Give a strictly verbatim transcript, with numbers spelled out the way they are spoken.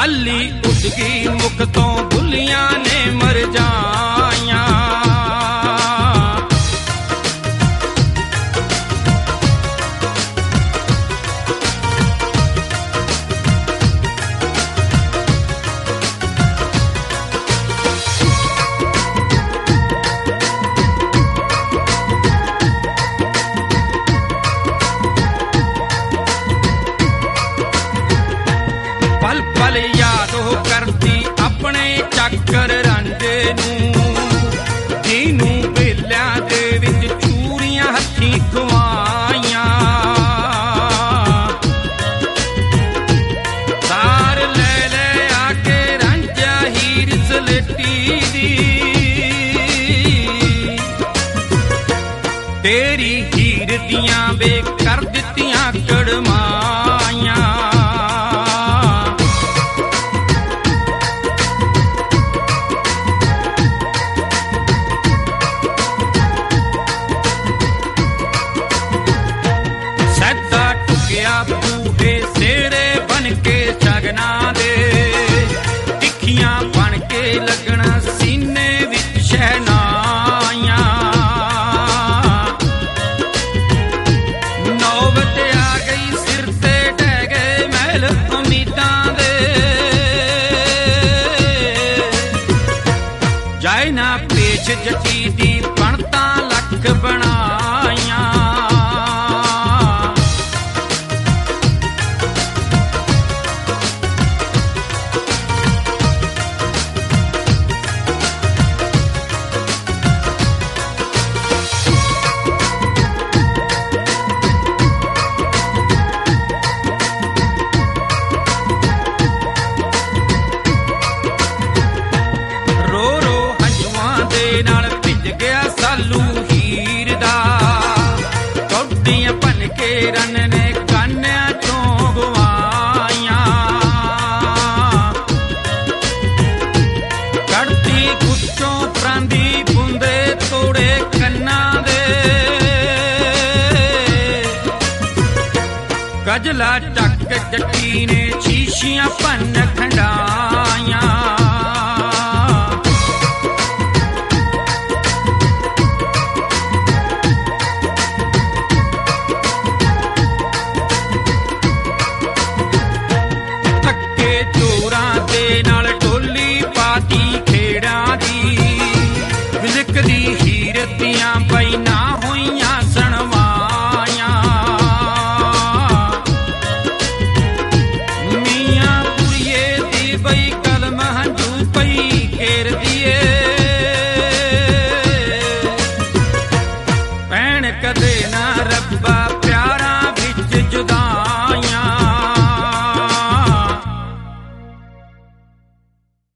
ਲਾਲੀ ਉੱਡ ਗਈ ਮੁਖ ਤੋਂ ਬੁੱਲੀਆਂ ਨੇ ਮਰ ਜਾਈਆਂ। ਪਲ ਪਲ ਯਾਦ ਉਹ ਕਰਦੀ ਆਪਣੇ ਚੱਕਰ ਰਾਂਝੇ ਨੂੰ, ਜਿਹਨੂੰ ਵੇਲਿਆਂ ਦੇ ਵਿੱਚ ਚੂੜੀਆਂ ਹੱਥੀਂ ਖਵਾਈਆਂ। ਸਾਰ ਲੈ ਲੈ ਆ ਕੇ ਰਾਂਝਾ ਹੀਰ ਸਲੇਟੀ ਦੀ, ਤੇਰੀ ਹੀਰ ਦੀਆਂ ਵੇ ਕਰ ਦਿੱਤੀਆਂ ਕੜਮਾਈਆਂ। ਬੂਹੇ ਸੇੜੇ ਬਣ ਕੇ ਸ਼ਗਨਾਂ ਦੇ, ਟਿੱਖੀਆਂ ਬਣ ਕੇ ਲੱਗਣਾ ਸੀਨੇ ਵਿੱਚ ਸ਼ਹਿਨਾਈਆਂ। ਨੌਬਤ ਆ ਗਈ ਸਿਰ ਤੇ ਢਹਿ ਗਏ ਮਹਿਲ ਉਮੀਦਾਂ ਦੇ, ਜਾਏ ਨਾ ਪੇਚ ਜੱਟੀ ਦੀ ਬਣਤਾਂ ਲੱਖ ਬਣਾਈਆਂ। ਨਾਲ ਭਿੱਜ ਗਿਆ ਸਾਲੂ ਹੀਰ ਦਾ, ਕੌਡੀਆਂ ਭੰਨ ਕੇ ਰੰਨ ਨੇ ਕਾਨਿਆਂ ਚੋਂ ਗਵਾਈਆਂ। ਕੱਢਦੀ ਗੁੱਚੋਂ ਪਰਾਂਦੀ ਬੁੰਦੇ ਤੋੜੇ ਕੰਨਾਂ ਦੇ, ਗਜਲਾ ਟੱਕ ਜੱਟੀ ਨੇ ਸ਼ੀਸ਼ੀਆਂ ਭੰਨ ਖੰਡਾਈਆਂ। ਦੇ ਨਾਲ ਢੋਲੀ ਪਾਤੀ ਖੇੜਾਂ ਦੀ, ਵਿਲਕਦੀ ਹੀਰ ਦੀਆਂ ਬੈਨਾਂ ਹੋਈਆਂ ਸਣਵਾਈਆਂ। ਮੀਆਂ ਪੁਰੀਏ ਦੀ ਬਈ ਕਲਮ ਹੰਝੂ ਪਈ,